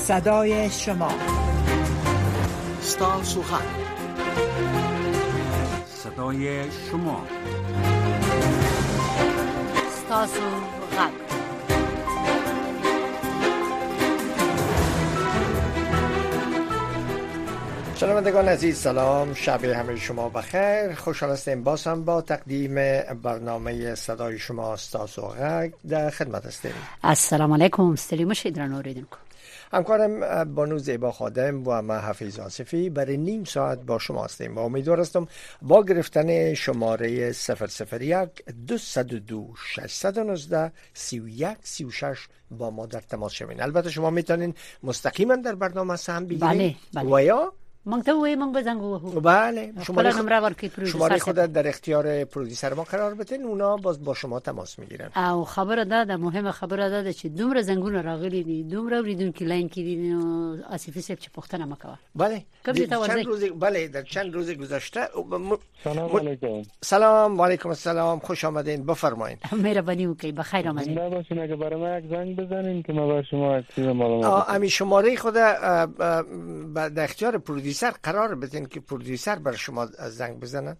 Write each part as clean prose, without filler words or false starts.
صدای شما. ستاسو غږ، صدای شما. ستاسو غږ. شنوندگان عزیز سلام، شب همه شما بخیر. خوشحال هستیم باز هم با تقدیم برنامه صدای شما ستاسو غږ در خدمت هستیم. السلام علیکم، ستړي مشئ درنو اوریدونکو. همکارم بانو زیبا خادم و من حفیظ آصفی برای نیم ساعت با شما هستیم و امیدوار هستم با گرفتن شماره 001 202 619 31 36 با ما در تماس شوین. البته شما میتونین مستقیما در برنامه سهم بگیرید. بله. و یا مونږ ته وې مونږ به زنګ ووهو. بله، شماره خود در اختیار پرودوسر ما قرار بدین، اونا باز با شما تماس میگیرن. او خبره ده مهمه خبره ده چې دومره زنګونه راغلي دي، دومره اوریدونکو لاین کې دي، نو آصفی صاحب چې پوښتنه مکوه. بله. در چند روز گذشته. سلام علیکم. سلام و علیکم السلام، خوش آمدین، بفرمایید. مهربانی وکړئ، بخیر آمدید. زنده باشین. اگه برای ما یک زنگ بزنین که ما با شما چیز معلومات. امی شماره خود در اختیار پرودوسر قرار بدین که پرودوسر بر شما زنگ بزنن.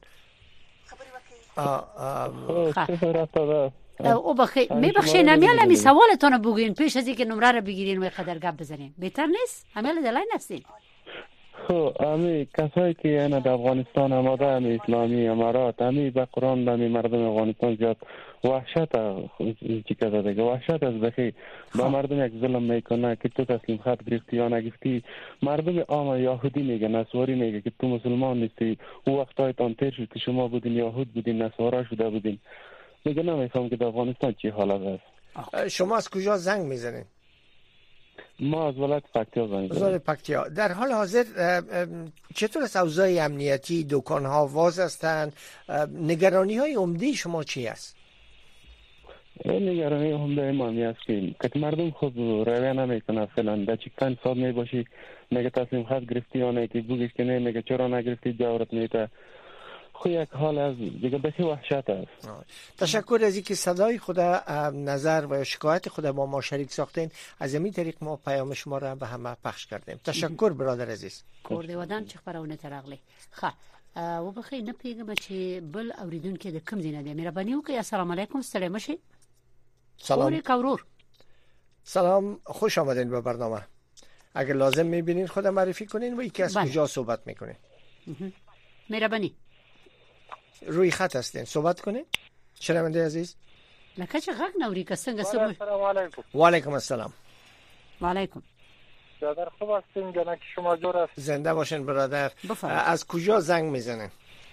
او میبخشین امیال سوالتون بگین پیش از اینکه نمره رو بگیرین و قدر گپ بزنین. بهتر نیست؟ امیال دلاین هستین. خب امی کسایی که اینا در افغانستان آماده، امی اسلامی امارات، امی به قرآن امی مردم افغانستان زیاد وحشت چی که دیگه وحشت از بخی با مردم یک ظلم میکنه که تو تسلیم خط گرفتی یا نگرفتی. مردم عام یهودی میگه، نصواری میگه که تو مسلمان نیستی. او وقتایتان تیر شد که شما بودین یهود بودین، نصارا شده بودین. میگه نمیفهم که در افغانستان چی حالت است. شما از کجا زنگ میزنین؟ ما از ولایت پکتیا زنگ زنیم. پکتیا. در حال حاضر چطور است اوضاع امنیتی؟ دکان‌ها باز هستند؟ نگرانی‌های عمده شما چی است؟ نگرانی عمده ما می است که مردم خود رویه نمیکنه. فعلا در چند سال می باشی میگه تسلیم خط گرفتی یا نه، که بگیش که نه میگه چرا نگرفتی، جاورت میده. خو یک حال از دیگه بخی وحشت است. تشکر از اینکه صدای خود، نظر و شکایت خود با ما شریک ساختین. از همین طریق ما پیام شما را به همه پخش کردیم. تشکر برادر عزیز. کورده ودان چخ براونه ترغلی. خا و بخی نپیګم چې بل اوریدونکو د کم دینه دی. مهرباني وکړئ. السلام علیکم، ستړي مشئ. سلام. کورور. سلام، خوش آمدین به برنامه. اگر لازم میبینین خود معرفی کنین و یکی از کجا صحبت میکنین. مهربانی. روی خط هستین، صحبت کنین. شنونده عزیز. لکه چې غږ نوري که څنګه سم. السلام علیکم. و علیکم السلام. و علیکم. برادر خوب هستین؟ جناب شما جور است. زنده باشین برادر. از کجا زنگ میزنین؟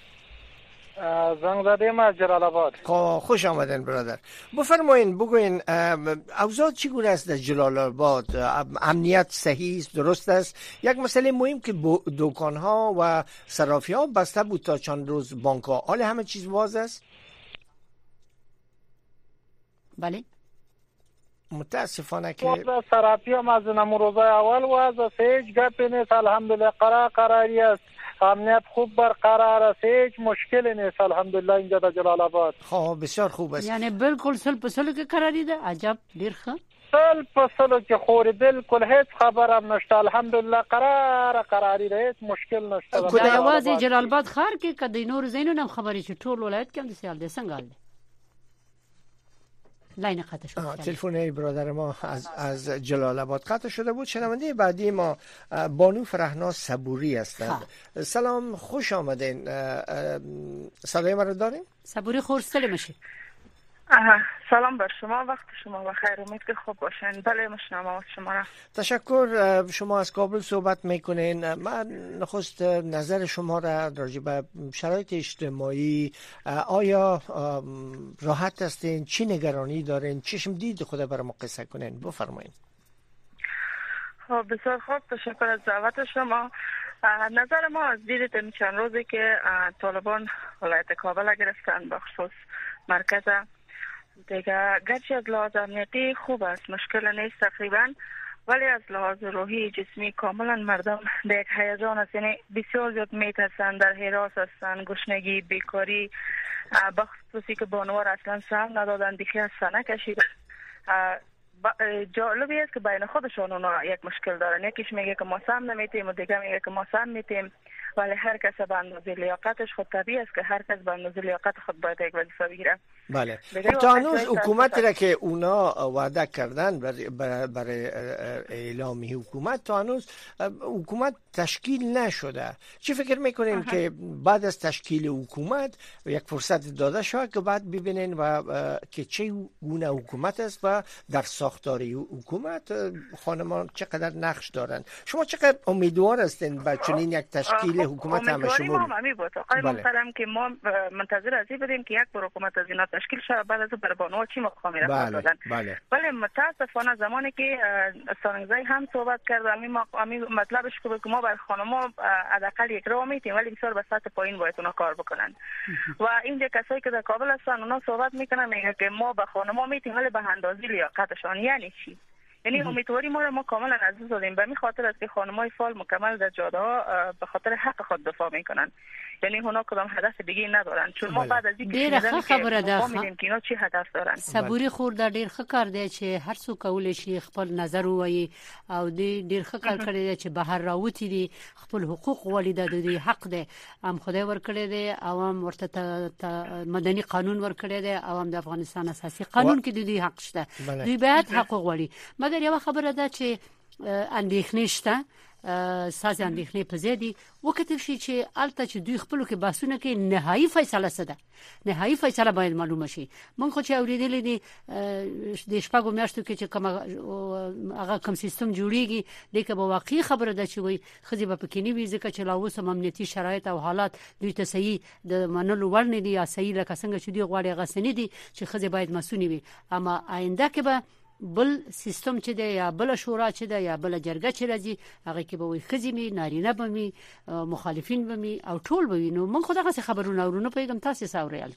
زنگ زدیم از جلال آباد. خوش آمدین برادر. بفرمایین، بگوین اوضاع چگونه است در جلال آباد؟ امنیت صحیح است، درست است؟ یک مسئله مهم که دکان‌ها و صرافی‌ها بسته بود تا چند روز، بانک‌ها، حالا همه چیز باز است؟ بله. متاسفانه که باز صرافی هم از روزای اول واز هیچ گپی نیست. الحمدلله قراری است. امنیت خوب برقرار است، هیچ مشکلی نیست الحمدلله اینجا در جلال آباد. خب بسیار خوب است. یعنی بالکل سل په سلو کې قراری ده. عجب، ډیر ښه. سل په سلو کې خوري، بالکل هیڅ خبر هم نشته. الحمدلله قراری ده، هیڅ مشکل نشته. دا یوازې جلال آباد ښار کې کدی نور زینو هم خبرې چې ټول ولایت کې هم د سیال ده. څنګه حال ده؟ لاین قطع شد. تلفن برادر ما از جلال آباد قطع شده بود. شنونده بعدی ما بانو فرحنا صبوری هستند. سلام، خوش آمدین. صدای من رو دارین؟ صبوری خورستل میشه. سلام بر شما، وقت شما بخیر، امید که خوب باشین. بله مشنوم شما را. تشکر. شما از کابل صحبت میکنین. من نخست نظر شما را راجع به شرایط اجتماعی، آیا راحت هستین؟ چی نگرانی دارین؟ چشم دید خود برای ما قصه کنین، بفرمایید. خب بسیار خوب، تشکر از دعوت شما. نظر ما از دید این چند روزی که طالبان ولایت کابل گرفتن، بخصوص مرکز دیگه، گرچه از لحاظ امنیتی خوب است، مشکل نیست تقریبا، ولی از لحاظ روحی جسمی کاملا مردم در یک هیجان است. یعنی بسیار زیاد میترسن، در هراس هستن، گشنگی، بیکاری، بخصوصی که بانوار اصلا سهم ندادن، دیگه از سنه کشیدن. جالبی است که بین خودشون اونا یک مشکل دارن. یکیش میگه که ما سم نمیتیم و دیگه میگه که ما سم میتیم، ولی هر کس به اندازه لیاقتش. خود طبیعی است که هر کس به اندازه لیاقت خود باید یک وظیفه بگیره. بله. خب تا هنوز حکومتی را که اونا وعده کردن برای اعلامی حکومت، تا هنوز حکومت تشکیل نشده. چی فکر میکنین که بعد از تشکیل حکومت یک فرصت داده شود که بعد ببینین و که چه گونه حکومت است و در ساختار حکومت خانمان چقدر نقش دارند؟ شما چقدر امیدوار هستین به چنین یک تشکیل حکومت همه شمول؟ امیدواری بود آقای محترم که ما منتظر از این بودیم که یک بار حکومت از اینا تشکیل شود، بعد از بر بانوها چی مقامی را دادن. ولی متاسفانه زمانی که سانگزای هم صحبت کرد همین مطلبش که ما بر خانم‌ها حداقل یک راه میتیم، ولی بسیار به سطح پایین باید اونا کار بکنن. و اینجا کسایی که در کابل هستن اونا صحبت میکنن میگه که ما به خانم‌ها میتیم ولی به اندازه لیاقتشان. یعنی چی؟ یعنی امیدواری ما کاملا عزیز دادیم به این خاطر است که خانم‌های فعال مکمل در جاده‌ها به خاطر حق خود دفاع میکنن. یعنی اونا کدام هدف دیگه ندارن، چون ما بعد از اینکه ډیره خبره ده می‌بینیم که اینا چی هدف دارن. صبوري خور دا ډیر ښه کار دی چې هر څوک کولای شي خپل نظر ووایي او ډیر ښه کار کړی دی چې بهر راوتی دي خپل حقوق ولیدا دي حق دی هم خدای ورکړی دی او هم ورته مدني قانون ورکړی دی او هم د افغانستان اساسي قانون کې دوی حق شته. دوی باید حقوق ولي. مګر یو خبره ده چې اندېښنې شته ساز اندېښنې په زیدي وکتل شي چې الته چې دوی خپلو کې بحثونه کې نهایي فیصله سده نهایي فیصله باید معلومه شي. مونږ خو چې اوریدلې دي د شپږو میاشتو کې چې کوم هغه کوم سیستم جوړیږي دغه به واقعي خبره ده چې وي خزي به پکې نه وي ځکه چې لا اوس امنیتي شرایط او حالات دوی ته صحیح د منلو وړ نه دي یا صحیح لکه څنګه چې دوی غواړي غسنې دي چې خزي باید مسؤونی وي. اما آینده کې به بل سیستم چې دی یا بل شورا چې دی یا بل جرګه چې راځي هغه کې به وي خزي می نارینه به می مخالفین به می او ټول به وي. نو من خو دغه خبرونه اورونه پیغام تاسو ساوریال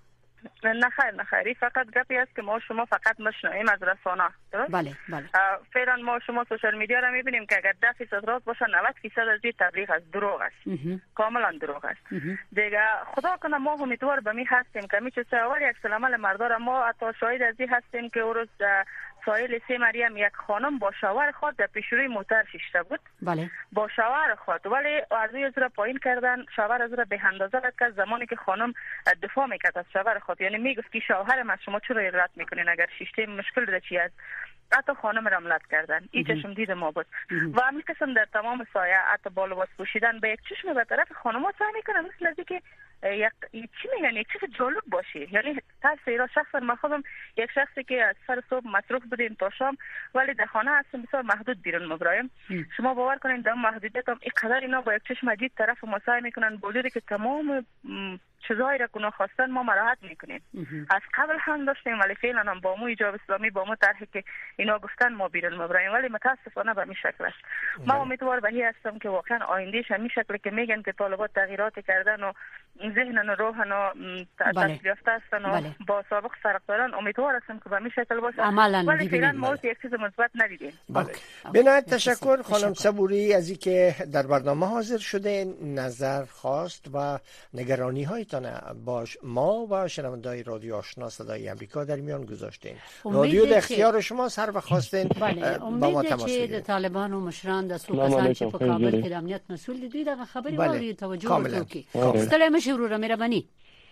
نه خیر فقط گپی است که ما شما فقط مشنویم از رسانه. درست؟ بله. فعلا ما شما سوشال میدیا را میبینیم که اگر 10% راست باشه 90% از این تبلیغ است، دروغ است. کاملا دروغ است. دیگه خدا کنه ما امیدوار به می هستیم که میشه اول یک سلامل مردار ما حتی شاهد از این هستیم که روز سایل سی مریم یک خانم با شوهر خود در پیشروی موتر شیشته بود. بله. با شوهر خود ولی از روی زیر پایین کردن شوهر از رو به اندازه که زمانی که خانم دفاع میکرد از شوهر خود، یعنی میگفت که شوهرم از شما چرا رد میکنین اگر شیشته مشکل داره چی است، حتی خانم رملت کردن. این چشم دید ما بود و همین قسم در تمام سایه حتی بالواس پوشیدن به یک چشم به طرف خانم‌ها سعی میکنن مثل از اینکه یک چی میگن یک چیز جالب باشه. یعنی تاثیر شخصا من خودم یک شخصی که از سر صبح مصروف بودیم تا شام ولی در خانه هستم بسیار محدود بیرون مبرایم. شما باور کنین در محدودیت هم اینقدر اینا با یک چشم عجیب طرف ما سعی میکنن بوجودی که تمام چیزایی را که خواستن ما مراحت میکنیم. از قبل هم داشتیم ولی فعلا هم با مو ایجاب اسلامی با مو طرحی که اینا گفتن ما بیرون مبرایم، ولی متاسفانه به این شکل است. ما امیدوار به این هستم که واقعا آیندهش همین شکلی که میگن که طالبات تغییراتی کردن و ذهن و روحن و تشکیل یافته هستن و با سابق فرق دارن، امیدوار هستم که به این شکل باشه. ولی فعلا ما یک چیز مثبت ندیدیم. بنهایت تشکر خانم صبوری از اینکه در برنامه حاضر شده، نظر خواست و نگرانی هایتان باش ما و شنوندگان رادیو آشنا صدای امریکا در میان گذاشتین. رادیو در اختیار شما هر وقت خواستین با ما تماس بگیرید. طالبان و مشران د سوکسان چې په کابل کې د امنیت مسول دي دغه خبري ووري توجه وکړي. ستړی مشه وروره مهرباني.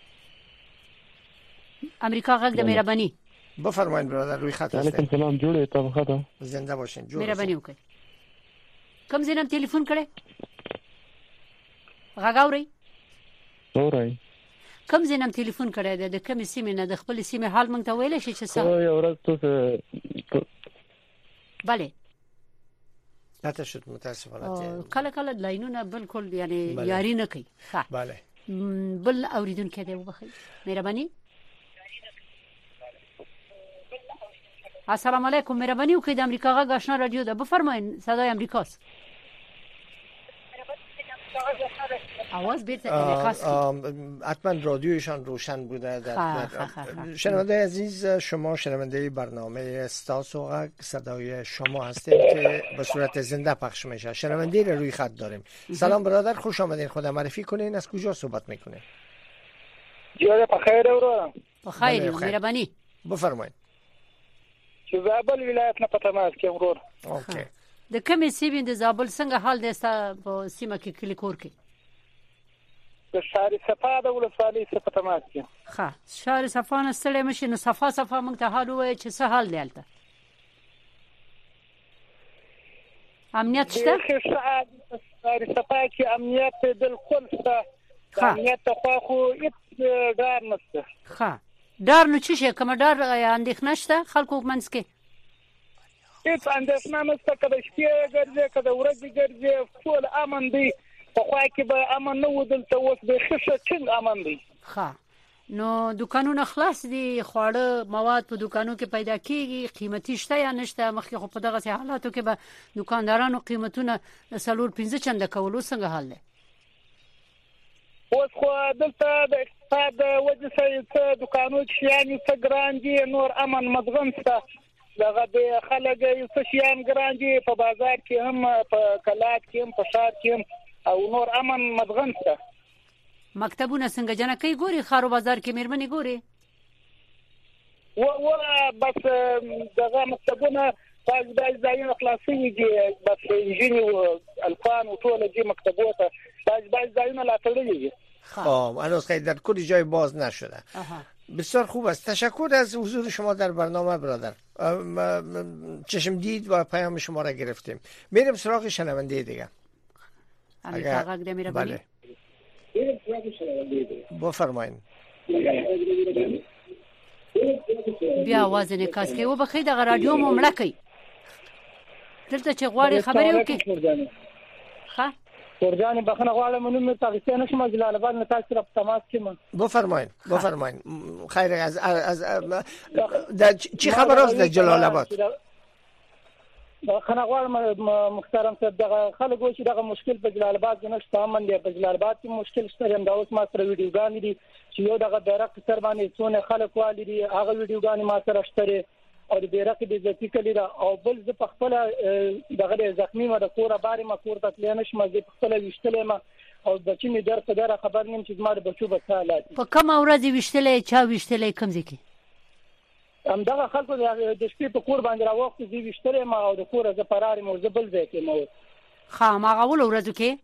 امریکا غږ د مهرباني. بفرمایید برادر روی خط هستید. علیکم سلام جوړه ته خطا. زنده باشین. جوړه. مهرباني وکړئ. کوم زینم ټلیفون کړي؟ غاګاوري. اورای. کوم زینم ټلیفون کړی دی د کوم سیمې نه د خپل سیمې حال مونږ ته ویل شي چې څه یو ورځ ته بله قطع شد متاسفانه. کله لاینونه بالکل یعنی یاری نه کوي. بله بل اوریدونکو دی وبخښئ مهرباني. السلام علیکم مهرباني وکړئ د امریکا غږ آشنا رادیو ده بفرمایئ صدای امریکاست. آواز بیت حتما رادیوشان روشن بوده. شنونده عزیز، شما شنونده برنامه استاس و غږ صدای شما هستید که به صورت زنده پخش میشه. شنونده رو روی خط داریم. سلام برادر، خوش آمدین. خود معرفی کنین، از کجا صحبت میکنین؟ جوړه په خیر اورم. په خیر مهرباني. بفرمایید. زابل ولایت نه په تماس کې ورور. اوکې. د کومې سیمې د زابل څنګه حال دی ستا په سیمه کې کلی کور کې؟ د شهر صفا د ولسوالۍ څخه په تماس کې. ښه شهر صفا نه ستړی مشي نو صفا موږ ته حال وایي چې څه حال دی هلته؟ امنیت شته؟ شهر صفا کې امنیت بالکل شته. امنیت ته خو هیڅ ډار نشته. ښه ډار نو څه شي کوم ډار اندېښنه شته خلکو منځ کې؟ هیڅ اندېښنه نشته که د شپې ګرځې که د ورځې ګرځې ټول امن دی. پخوا کې به امن نه و دلته اوس بیخي ښه ټینګ امن دی. ښه نو دوکانونه خلاص دي خواړه مواد په دوکانو کې پیدا کیږي قیمتي شته یا نشته؟ مخکې خو په دغه حالاتو کې به دوکاندارانو قیمتونه 4-5 چنده کول څنګه حال دی؟ اوس خو دلته د اقتصاد وجه څخه دوکانو کې شیان څه ګران دي نور امن مدغم شته. دغه د خلک څه شیان ګران دي په بازار کې هم په کلات کې هم په ښار کې هم او نور امن مدغم شته. مکتبونه څنګه جنکۍ ګوري خارو بازار کې مېرمنې ګوري؟ و بس دغه مکتبونه بعض ځایونه خلاصوي دي بس انجینی او الفان او ټول دي مکتبونه بعض ځایونه لا تړلي دي. هنوز خیلی در کل جای باز نشده. بسیار خوب است. تشکر از حضور شما در برنامه برادر. چشم دید و پیام شما را گرفتیم. میریم سراغ شنونده دیگه. بله بفرمایید. بیا आवाज نه کاس کې و بخې د رادیو مو مړه کوي دلته چې غواړي خبرې وکړي. ښه ورجاني بخنه غواړم نو مې تاسو نه شم جلال آباد نه تاسو را تماس کیم. بفرمایید خیر از چی خبر است در جلال آباد؟ خنه غواړم محترم صاحب دغه خلکو چې دغه مشکل په جلال آباد نشته امن دی. په جلال آباد کې مشکل شته هم دا اوس ما سره ویډیوګان دي چې یو دغه بیرق سر باندې څونه خلک والی دي هغه ویډیوګان ما سره شته او د بیرق د ذاتی کلی دا او بل ز په خپل دغه زخمی ما د کوره باري ما کور ته تلنه شم د خپل وشتلې ما او د چې می در په در خبر نیم چې زما د بچو په حالات په کوم ورځ وشتلې چا وشتلې کوم ځکه هم دغه خلکو د شپې په کور باندې راوخت دي وشتلې ما او د کور ز فرار مو زبل ځکه مو ما غول ورځو کې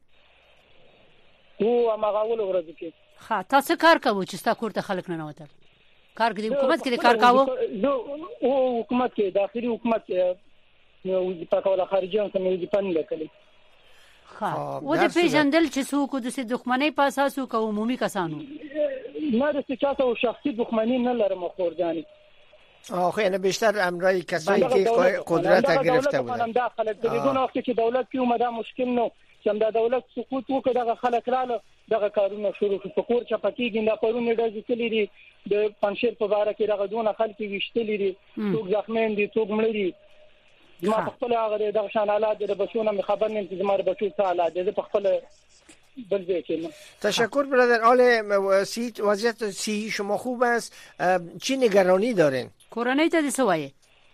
او ما غول ورځو کې تاسو کار کوو چې تاسو کور ته خلک نه وته کار کوي حکومت کې کار کاوه او حکومت کې داخلي حکومت نو په کوله خارجي سم یې پن لیکلي. و د پیژندل چې څوک د سې دښمنۍ په اساس او عمومي کسانو نه د سیاست او شخصي دښمنۍ نه لرم خوردانی. آخه یعنی بیشتر امرای کسایی که قدرت گرفته بودن داخل دغه وخت چې دولت کې اومده مشکل نو چې د دولت سقوط وکړه دغه خلک رااله دغه کارونه شروع شو. کور چپکیږي نه پرونه ډزې کړي دي د پنځیر په باره کې دغه دونه خلک وشتلې دي څوک زخمیان دي څوک مړ دي. ما په خپل هغه دغه شان حالات د بچونو خبر نیم چې زما بچو څه حالات دي په خپل بل ځای. تشکر برادر. حال وضعیت صحی شما خوب است؟ چی نگرانی دارین؟ کورنۍ ته څه وایي؟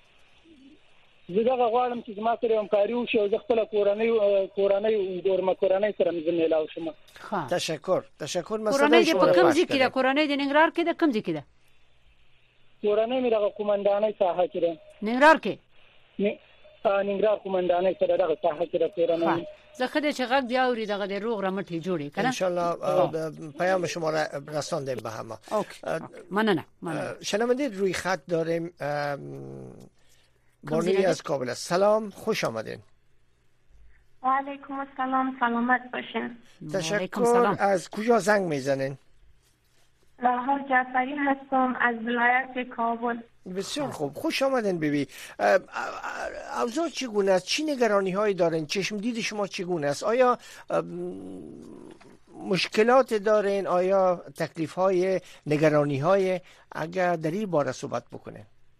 زه غواړم چې زما سره همکاري وشي او زه خپل کورنۍ ګورم کورنۍ سره مې ملاو شم. تشکر مسله شما په کوم ځای کې ده؟ کورنۍ د ننګرهار کې ده کوم ځای کې ده؟ کورنۍ مې دغه قومندانۍ ساحه کې ده. ننګرهار کې؟ ننګرهار قومندانۍ سره دغه ساحه کې ده کورنۍ. زه خدای چې غږ دی اوري دغه د روغ رمټي جوړي کنه ان شاء الله پیام شما را رساندیم به همه. مننه. شنونده روی خط داریم بانوی از کابل. سلام خوش آمدین. و علیکم السلام سلامت باشین. تشکر. از کجا زنگ میزنین؟ لاهور جعفری هستم از ولایت کابل. بسیار خوب خوش آمدین بیبی. اوضاع چگونه است؟ چی نگرانی هایی دارین؟ چشم دید شما چگونه است؟ آیا مشکلات دارین؟ آیا تکلیف های نگرانی های؟ اگر در این باره صحبت بکنین.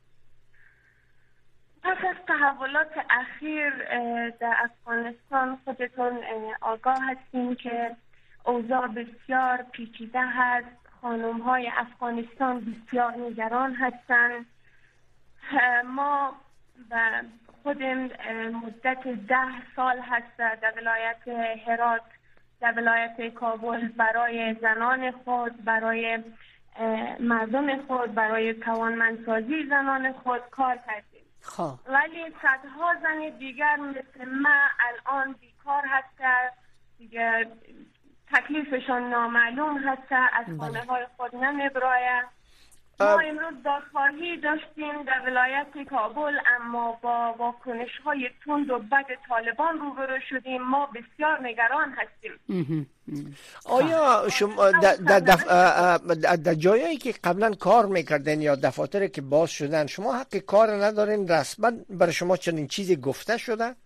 پس از تحولات اخیر در افغانستان خودتون آگاه هستیم که اوضاع بسیار پیچیده هست. خانم های افغانستان بسیار نگران هستند. ما و خودم مدت 10 سال هست در ولایت هرات در ولایت کابل برای زنان خود، برای مردم خود، برای توانمندسازی زنان خود کار کردیم. ولی صدها زن دیگر مثل من الان بیکار هستند، دیگر تکلیفشان نامعلوم هست، از خانه های خود نمیبراید. ما امروز دادخواهی داشتیم در ولایت کابل، اما با واکنش های تند و بد طالبان روبرو شدیم. ما بسیار نگران هستیم. آیا شما در جایی که قبلا کار میکردین یا دفاتری که باز شدن شما حق کار ندارین؟ رسما برای شما چنین چیزی گفته شده؟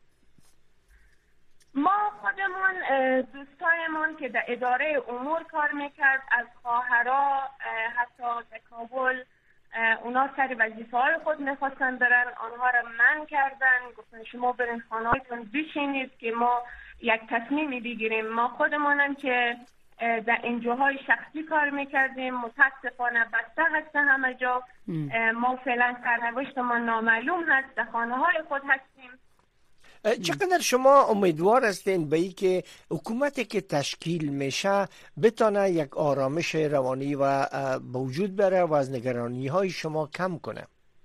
ما خودمون دوستایمون که در اداره امور کار میکرد از خواهرها حتی در کابل، اونا سر وظیفه های خود میخواستن برن، آنها را منع کردن، گفتن شما برین خانه هایتون بشینید که ما یک تصمیمی بگیریم. ما خودمونم که در انجوهای شخصی کار میکردیم متاسفانه بسته هست همه جا. ما فعلا سرنوشت ما نامعلوم هست، در خانه های خود هستیم. چقدر شما امیدوار هستین به این که حکومتی که تشکیل میشه بتونه یک آرامش روانی و به وجود بره و از نگرانی های شما کم کنه؟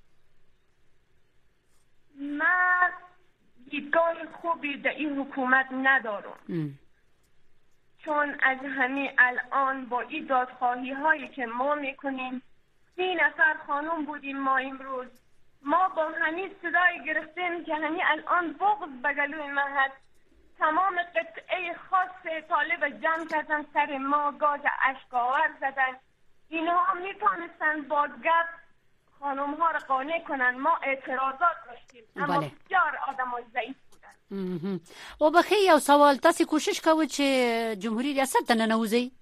من دیدگاه خوبی در این حکومت ندارم. چون از همین الان با این دادخواهی هایی که ما میکنیم، 3 نفر خانم بودیم ما امروز، ما با همین صدای گرفتیم که همین الان بغض بگلوی من هست. تمام قطعه خاص طالب جمع کردن سر ما، گاز اشکاور زدن. اینها میتونستن با گپ خانم ها را قانع کنن. ما اعتراضات داشتیم اما بسیار آدم های ضعیف بودن. و بخی یو سوال، تاسی کوشش کوید چه جمهوری ریاست تا ننوزی؟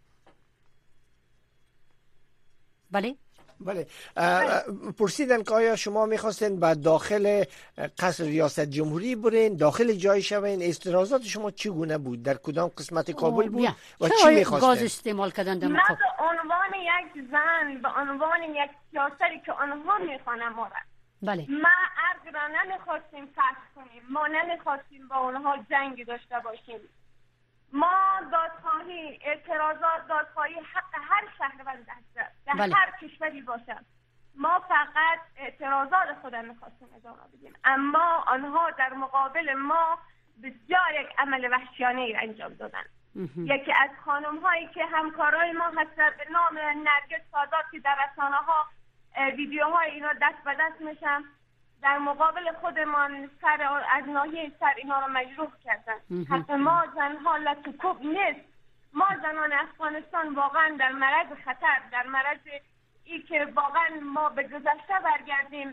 بله؟ بله. پرسیدن که آیا شما میخواستین به داخل قصر ریاست جمهوری برین، داخل جای شوین؟ اعتراضات شما چگونه بود؟ در کدام قسمت کابل بود و چی میخواستین؟ گاز استعمال کردن در مقابل؟ به عنوان یک زن، به عنوان یک سیاسری که آنها میخوانم ما را، بله، ما ارگ را نمیخواستیم فحص کنیم، ما نمیخواستیم با اونها جنگی داشته باشیم. ما دادخواهی، اعتراضات، دادخواهی حق هر شهروند هست در هر کشوری باشد. ما فقط اعتراضات خودم میخواستیم ادامه بدیم، اما آنها در مقابل ما بسیار یک عمل وحشیانه را انجام دادن. یکی از خانم هایی که همکارای ما هست به نام نرگس سادات که در رسانه ها ویدیوهای اینا دست به دست میشن، در مقابل خودمان سر از ناحیه سر اینا رو مجروح کردن. حق ما زنها لطوکوب نیست. ما زنان افغانستان واقعا در معرض خطر، در معرض ای که واقعا ما به گذشته برگردیم.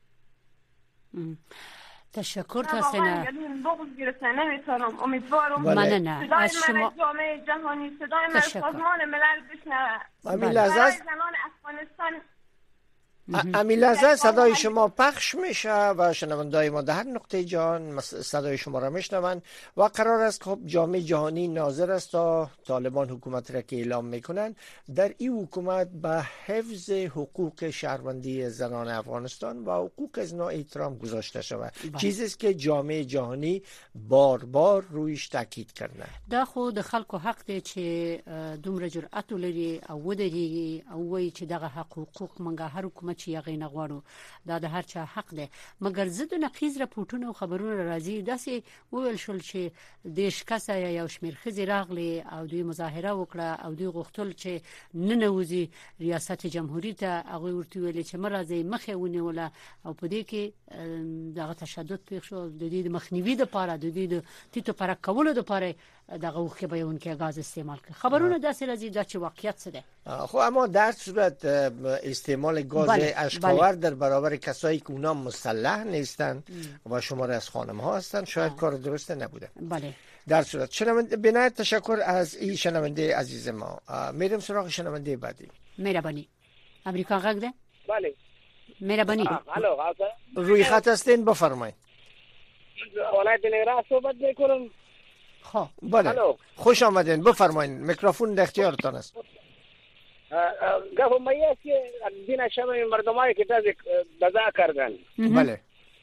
تشکر تاسینا. بغض گرفتن نمیتونم. امیدوارم نه از شما جامعه جهانی، صدای من سازمان ملل بشنوه. زنان افغانستان همین لحظه صدای شما پخش میشه و شنوندای ما در هر نقطه جهان صدای شما را میشنوند و قرار است که جامعه جهانی ناظر است تا طالبان حکومت را که اعلام میکنن در این حکومت به حفظ حقوق شهروندی زنان افغانستان و حقوق از نوع احترام گذاشته شود. چیزی است که جامعه جهانی بار بار رویش تاکید کرده. دا خو د خلکو حق دی چې دومره جرأت لري او ودرېږي او وایي چې دغه حقوق منګه هر حکومت چې یغې نه غواړو، دا د هر چا حق دی. مګر زه د نقیض راپورټونو او خبرونو راځي داسې وویل شول چې د شکسه یو شمېر ښځې راغلي او دوی مظاهره وکړه او دوی غوښتل چې ننوځي ریاست جمهوریت ته. هغوی ورته ویلې چې مه راځئ، مخې ونیوله او په دې کې دغه تشدد پېښ شو. د دې د مخنیوي دپاره، د دې د تیتو پرک کولو دپاره دغه اوښکې بهیونکي غاز استعمال کړ. خبرونه داسې راځي دا چې واقعیت څه دی. خب اما در صورت استعمال گاز اشکاور در برابر کسایی که اونا مسلح نیستن و شمار از خانم ها هستن شاید کار درست نبوده. بله. در صورت شنونده بنایت تشکر از این شنونده عزیز ما. میرم سراغ شنونده بعدی. مهربانی. امریکا غږ ده؟ بله. مهربانی. الو روی خط هستین بفرمایید. ولایت نگران صحبت میکنم. خب بله. خوش آمدین، بفرمایید. میکروفون در اختیارتان است. گفتم میاد که دین شما مردمایی که دزا کردن. بله.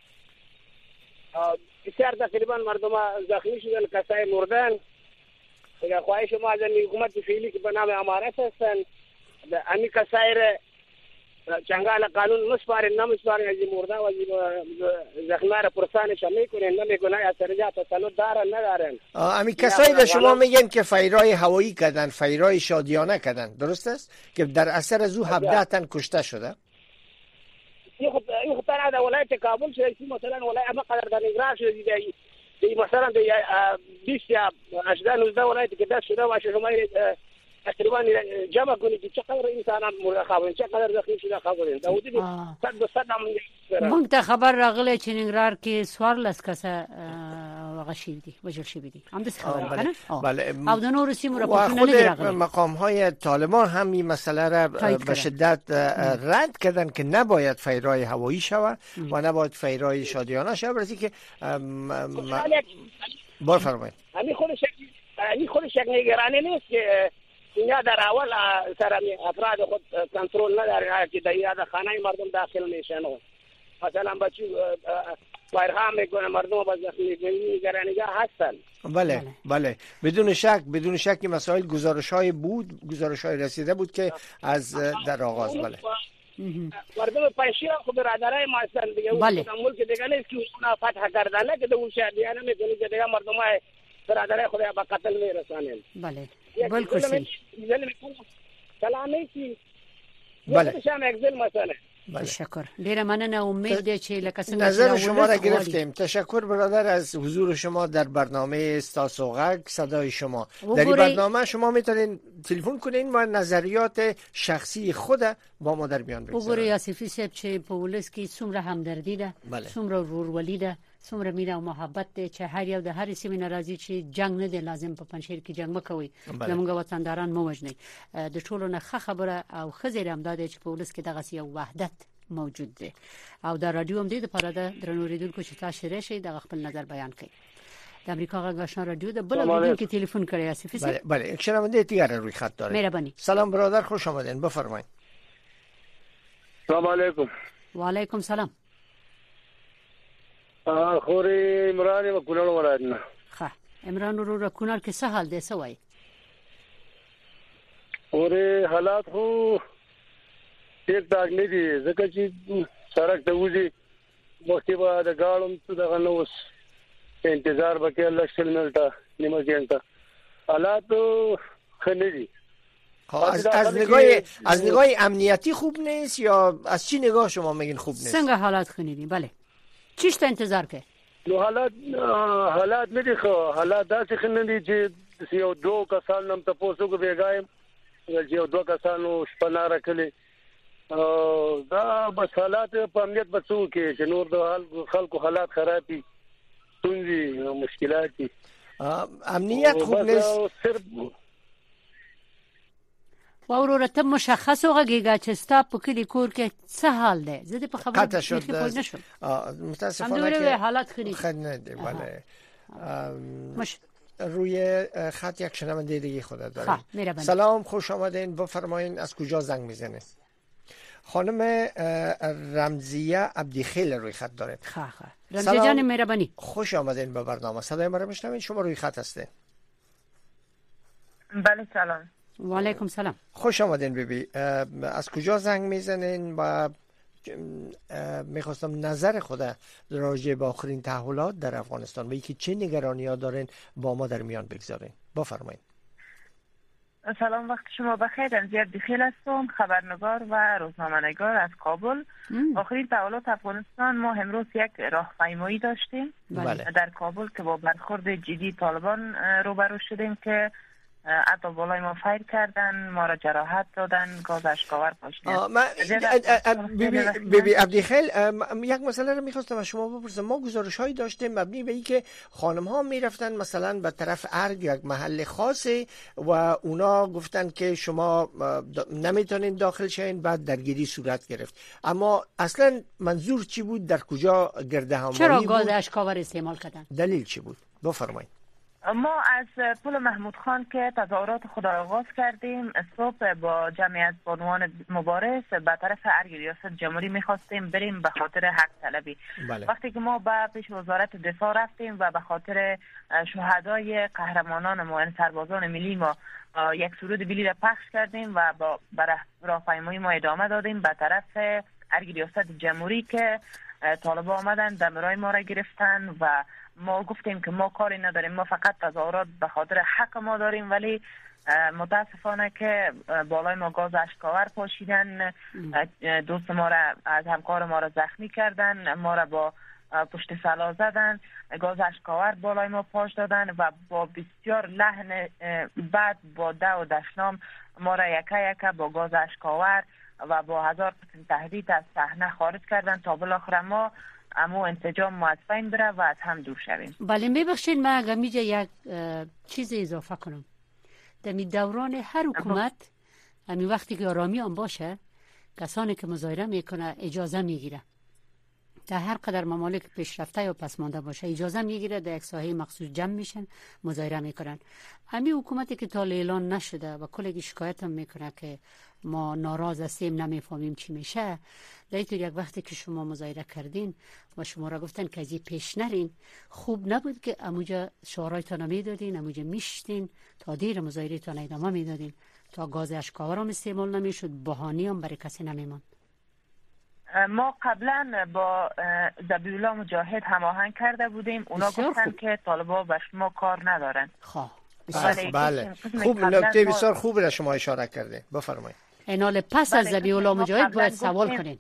بسیار تقریبا مردم زخمی شدن، کسای مردن. اگر خواهش ما از حکومت فعلی که به نام امارات هستن، امی کسای را چنگال قانون مسپارن نمیسپارن از مرده و زخمی را پرسانش میکنن نمیکنن اثرات تسلط دارن ندارن. امی کسایی به شما میگن که فیرای هوایی کردن، فیرای شادیانه کردن، درست است که در اثر از او 17 تن کشته شده؟ این خطر در ولایت کابل شده، مثلا ولایت اما قدر در نگران شده دی مثلا دی 20 یا 18 19 ولایت که دست شده و شما تقریبا جمع کنید که چقدر انسانان مرخصین چقدر زخمی شده خبرین داودی صد به صد مونږ ته خبر راغله چې ننګرهار کې 14 کسه وغشیدي وجل شي دي هم د خبر کنه او د نور سیمو راپورټونه نه راغلي. مقام های طالبان هم این مسئله را به شدت رد کردن که نباید فیرای هوایی شود و نباید فیرای شادیانه شود، برای که بفرمایید همین خودش یک نگرانی نیست که اینا در اول سر افراد خود کنترل ندارن که در یاد خانه مردم داخل میشن. مثلا بچه وایرها میکنه مردم با زخمی نگرانیگاه هستن. بله بدون شک این مسائل گزارش‌های رسیده بود که از در آغاز بله مردم پنشیر خود برادرای ما هستن دیگه. بله ملک دیگه نیست که اونا فتح کردن که اون شهریان میکنه که دیگه مردم های برادرای خود به قتل میرسانن. بله بالکل صحیح. سلامی کی بله شام اگزل مثلا. تشکر. ډیره مننه. امید ده چې لکه څنګه نظر شما را گرفتیم. تشکر برادر از حضور شما در برنامه استاسوغک صدای شما. در این برنامه شما میتونین تلفن کنین و نظریات شخصی خود با ما در میان بگذارین. وګورئ آصفی صاحب چې په ولس کې څومره همدردی ده، څومره ورورولي ده، څومره مینه او محبت ده چې هر یو د هر سیمې ناراضي چې جنگ نه دی لازم په پنځیر کې جنگ مکوي، زموږ وطنداران مو وژني. د ټولو نه خبره او خزر امداد چې په ولس کې دغه یو وحدت موجود دی او د رادیو هم د لپاره د درنوریدونکو چې تاسو راشي د خپل نظر بیان کړئ. د امریکا غږ آشنا رادیو د بل لیدونکو تلیفن کړی آصفی صاحب. بله یک شنونده دیگر روی خط داره. مهربانی. سلام برادر، خوش آمدین، بفرمایید. سلام علیکم. و علیکم سلام. خوري عمران و کونړ ولایت. عمران ورو کونړ کې څه حال دی څه وایي؟ اورې حالات خو ټیک ټاک نه دي ځکه چې سړک ته وځي مخکې به د ګاړم څه دغه نو اوس انتظار وکړي لښل ملته نیمه ګنټه حالات ښه نه دي. از نگاه امنیتی خوب نیست یا از چی نگاه شما میگین خوب نیست؟ څنګه حالات ښه نه دي؟ بله چیش ته انتظار کوي؟ نو حالات نه دي خو حالات داسې ښه نه دي چې یو دوه کسان هم تاسو کو بیګایم چې یو دوه کسانو شپناره کړي دا بس حالات په امنیت بچو کې چې نور د خلکو حالات خراب دي ستونزې مشکلات دي. امنیت خوب نیست. وروره ته مشخص وګیږه چې ستا په کلی کور کې څه حال دی؟ زه دې په خبره پوه نشم. متاسفانه که حالات خرید نده. بله روی خط یک شنونده دیگه خود داریم. سلام، خوش آمدین، بفرمایین از کجا زنگ میزنید؟ خانم رمزیه عبدیخیل روی خط داره. رمزیه جان مهربانی، خوش آمدین به برنامه. صدای ما رو میشنوین؟ شما روی خط هستین. بله سلام. و علیکم سلام. خوش آمدین بیبی. از کجا زنگ میزنین و میخواستم نظر خود راجع به آخرین تحولات در افغانستان و اینکه چه نگرانی‌ها دارین با ما در میان بگذارین. بفرمایید. سلام، وقت شما بخیر. زیاد بخیر هستم، خبرنگار و روزنامه‌نگار از کابل. آخرین تحولات افغانستان ما امروز یک راهپیمایی داشتیم در کابل که با برخورد جدی طالبان روبرو شدیم که حتی بالای ما فایر کردن، ما را جراحت دادن، گاز اشکاور پاشیدن. بیبی عبدیخیل، یک مسئله رو میخواستم از شما بپرسم. ما گزارش هایی داشتیم مبنی به این که خانم ها میرفتن مثلا به طرف ارگ یا یک محل خاصی و اونا گفتن که شما نمیتونین داخل شین، بعد درگیری صورت گرفت. اما اصلا منظور چی بود؟ در کجا گرد همایی بود؟ چرا گاز اشکاور استعمال کردن؟ دلیل چی بود؟ بفرمایید. ما از پل محمود خان که تظاهرات خود آغاز کردیم، صبح با جمعیت بانوان مبارز به طرف ارگ ریاست جمهوری میخواستیم بریم به خاطر حق طلبی. وقتی که ما به پیش وزارت دفاع رفتیم و به خاطر شهدای قهرمانان ما، یعنی سربازان ملی ما، یک سرود بلی را پخش کردیم و با راهپیمایی ما ادامه دادیم به طرف ارگ ریاست جمهوری که طالبان آمدن دمرای ما را گرفتن و ما گفتیم که ما کاری نداریم، ما فقط تظاهرات به خاطر حق ما داریم، ولی متاسفانه که بالای ما گاز اشکاور پاشیدن، دوست ما را از همکار ما را زخمی کردن، ما را با پشت سلا زدن، گاز اشکاور بالای ما پاش دادن و با بسیار لحن بعد با ده و دشنام ما را یکه با گاز اشکاور و با 1000 قسم تهدید از صحنه خارج کردن تا بالاخره ما اما انسجام ما از بین بره و از هم دور شویم. بله میبخشید من اگر میجه یک چیز اضافه کنم. در دوران هر حکومت همین وقتی که آرامی هم باشه کسانی که مظاهره میکنه اجازه میگیره. در هر قدر ممالک پیشرفته یا پسمانده باشه اجازه میگیره، در یک ساحه مخصوص جمع میشن مظاهره میکنن. همین حکومتی که تا اعلان نشده و کلی شکایت هم میکنه که ما ناراض هستیم نمیفهمیم چی میشه، در اینطور یک وقتی که شما مظاهره کردین و شما را گفتن که از این پیش نرین، خوب نبود که اموجا شعارایتان میدادین، اموجا میشتین تا دیر مظاهرهتان ادامه میدادین تا گاز اشکاور هم استعمال نمیشد، بهانه هم برای کسی نمیماند. ما قبلا با ذبیحالله مجاهد هماهنگ کرده بودیم، اونا گفتن که طالبان به شما کار ندارن. بله خوب، نکته بسیار خوب را شما اشاره کرده، بفرمایید. اینال پس از ذبیحالله مجاهد باید سوال کنین.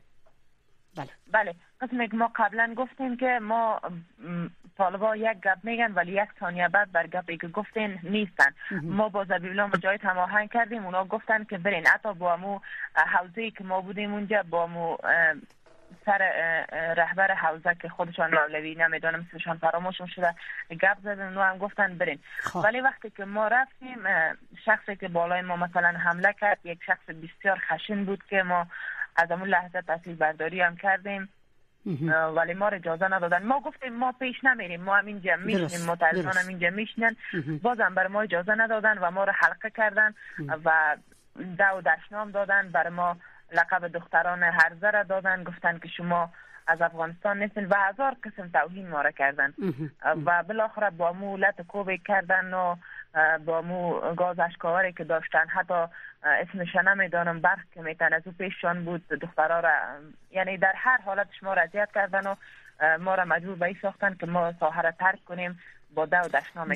بله قسمی که ما قبلا گفتیم که ما طالبان یک گپ میگن ولی یک ثانیه بعد بر گپی که گفتین نیستن. ما با ذبیحالله مجاهد هماهنگ کردیم، اونا گفتن که برین، حتی با امو حوزه‌ای که ما بودیم اونجا با امو سر رهبر حوزه که خودشان مولوی نمیدونم اسمشان فراموشم شده گپ زدن، اونا هم گفتن برین. ولی وقتی که ما رفتیم شخصی که بالای ما مثلا حمله کرد یک شخص بسیار خشن بود که ما از همون لحظه تصویر برداری هم کردیم ولی ما را اجازه ندادن. ما گفتیم ما پیش نمیریم، ما هم اینجا میشنیم، معترضان هم اینجا میشنن، بازم برای ما اجازه ندادن و ما را حلقه کردن و ده و دشنام دادن، برای ما لقب دختران هرزه را دادن، گفتن که شما از افغانستان نیستین و 1000 قسم توهین ما را کردن و بالاخره با مو لط کوبی کردن و با مو گاز اشکاوری که داشتن، حتی اسمش نمیدانم برق که میتن از او پیششان بود، دخترها را یعنی در هر حالت شما را اذیت کردن و ما را مجبور به این ساختن که ما ساحه را ترک کنیم با ده و دشنام.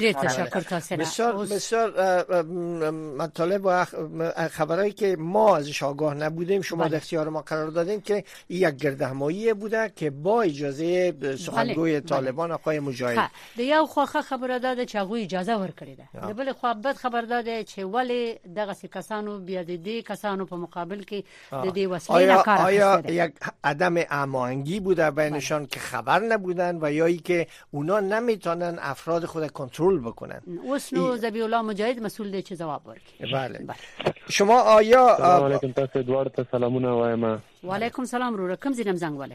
بسیار مطالب و خبرهایی که ما ازش آگاه نبودیم شما در اختیار ما قرار دادین که یک گردهمایی بوده که با اجازه سخنگوی طالبان آقای مجاهد. دیگه خوخه خبر داده چې هغه اجازه ورکړي ده، بل خو بد خبر داده چې ولی دغه کسانو بیا د دې کسانو په مقابل کې د دې وسیلې نه کار اخیسته. آیا یک عدم هماهنگی بوده بینشان که خبر نبودن و یا ای که اونا نمیتونن افراد خود کنترل بکنن؟ وسنو ذبیحالله مجاهد مسئول دی چې جواب ورکړي. بله شما آیا سلام علیکم، تاسو دوار ته سلامونه وایم. وعلیکم سلام وروره، کوم ځینم زنګ وله؟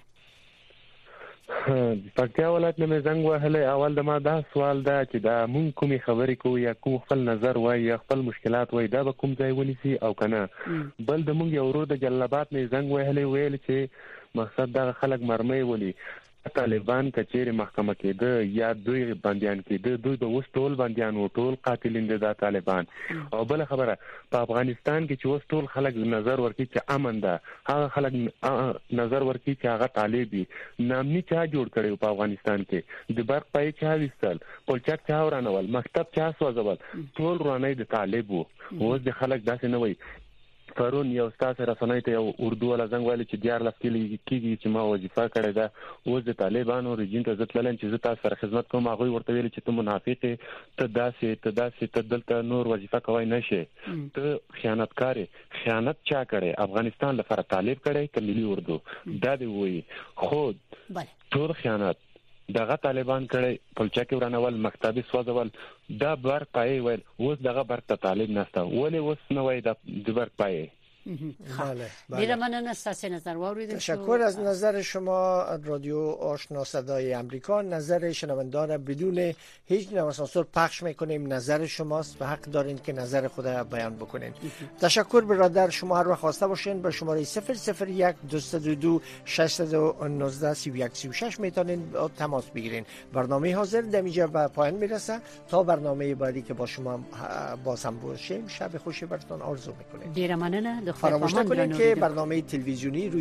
پکتیا ولایت نه زنګ وهله. اول د ما دا سوال دا چې دا مونږ کومې خبرې کوو یا کوم خپل نظر وای یا خپل مشکلات وای دا به کوم ځای ونیسي او کنه. بل د مونږ یو ورو د جلابات نه زنګ وهله ویل چې مقصد دا خلک مرمۍ ولي طالبان کچېره محکمه کېده یا دوی بنديان کېده، دوی به وستول بنديان او ټول قاتلین دي د طالبان. او بل خبره په افغانستان کې چې وستول خلک نظر ورکړي چې امن ده، هغه خلک نظر ورکړي چې هغه طالبي نامني چا جوړ کړي په افغانستان کې، د برق پای چا وستل، پولچک چا ورانول، مکتب چا سوځول، ټول رانه د طالب وو. اوس د خلک داسې نه وي. پرون یو استاد رسنۍ ته یو اردو ولا زنګ ویل چې دیار لفتلی کیږي چې ما وظیفه کړې ده، اوس د طالبانو رژیم ته ځت للن چې زه تاسو سره خدمت کوم، هغه ورته ویل چې ته منافق ته داسې ته دلته نور وظیفه کوي نشي، ته خیانتکار. خیانت چا کړي؟ افغانستان لپاره طالب کړي که ملي اردو؟ دا دی وایي خود ټول خیانت دغه طالبان کړي، پلچک ورانول، مکتبي سوځول، دا برق پای ویل. اوس دغه برق ته طالب نشته، ولې اوس نه وای د برق پای؟ بله ډیر مننه ستاسو نظر واوریدل شو. تشکر از نظر شما. رادیو آشنا صدای امریکا نظر شنوندگان را بدون هیچ نوسانسور پخش میکنیم. نظر شماست و حق دارین که نظر خود را بیان بکنین. تشکر برادر. شما هر وقت خواسته باشین به شماره 001 222 619 3136 میتونین تماس بگیرین. برنامه حاضر دمیجا به پایان میرسه. تا برنامه بعدی که با شما باز هم باشیم شب خوشی براتون آرزو میکنیم. ډیر مننه. فراموش نکنید که برنامه تلویزیونی